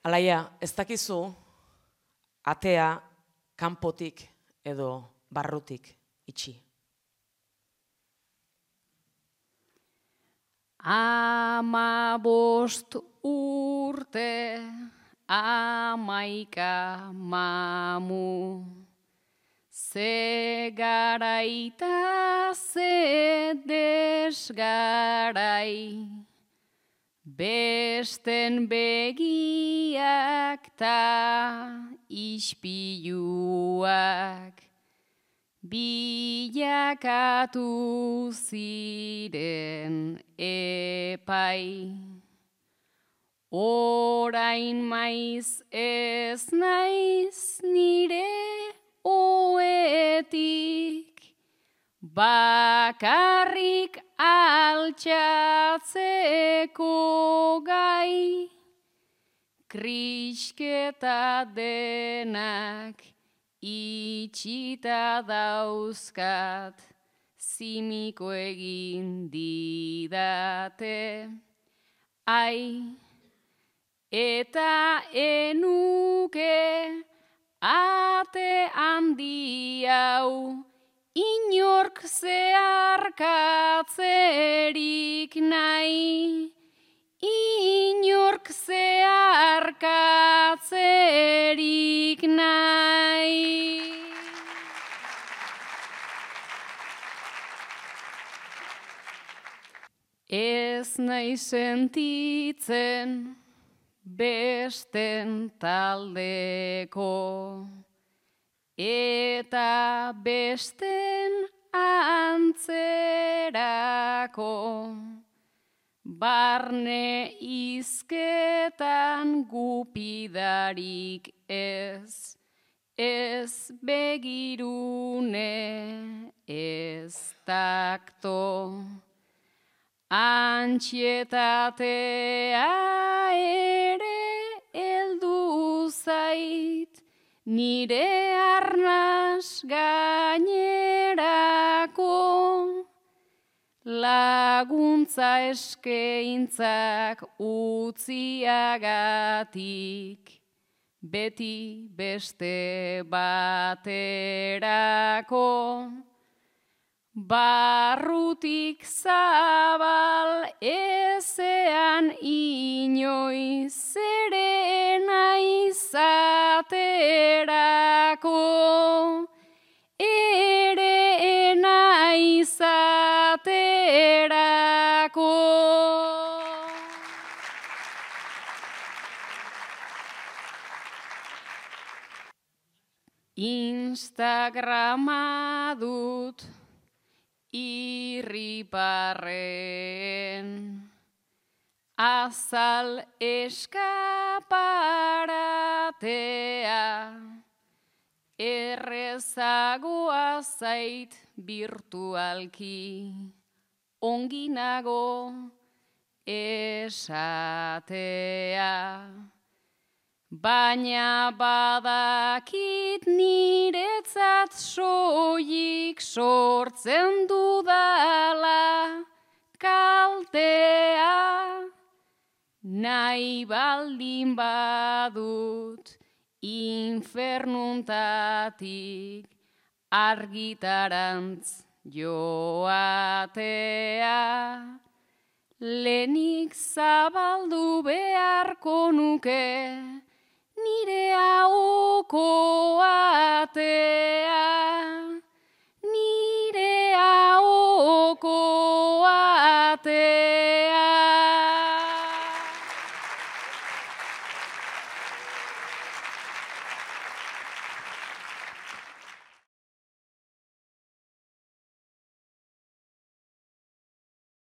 Alaia, ez dakizu atea kanpotik edo barrutik itxi. 15 urte, 11 mamu, ze garaita ze desgarai, besten begiak ta ispiluak, bilakatu ziren epai. Orain maiz ez naiz nire oetik, bakarrik altxatzeko gai, krisketa denak itxita dauzkat, zimiko egin didate. Ai, eta enuke ate handi hau, inork zeharkatzerik nahi, inork zeharkatzerik nahi. Ez nahi sentitzen besten taldeko, eta besten antzerako, barne izketan gupidarik ez, ez begirune, ez takto. Antsietatea ere heldu zait, nire arnas gainerako, laguntza eskeintzak utziagatik, beti beste baterako. Barrutik zabal ezean inoiz ere naizaterako, ere naizaterako. Instagrama dut irriparren, azal eskaparatea, errezagoa zait virtualki, ongi nago esatea. Baina badakit niretzat soilik sortzen dudala kaltea, nahi baldin badut infernuntatik argitarantz joatea. Lehenik zabaldu beharko nuke nire ahoko atea.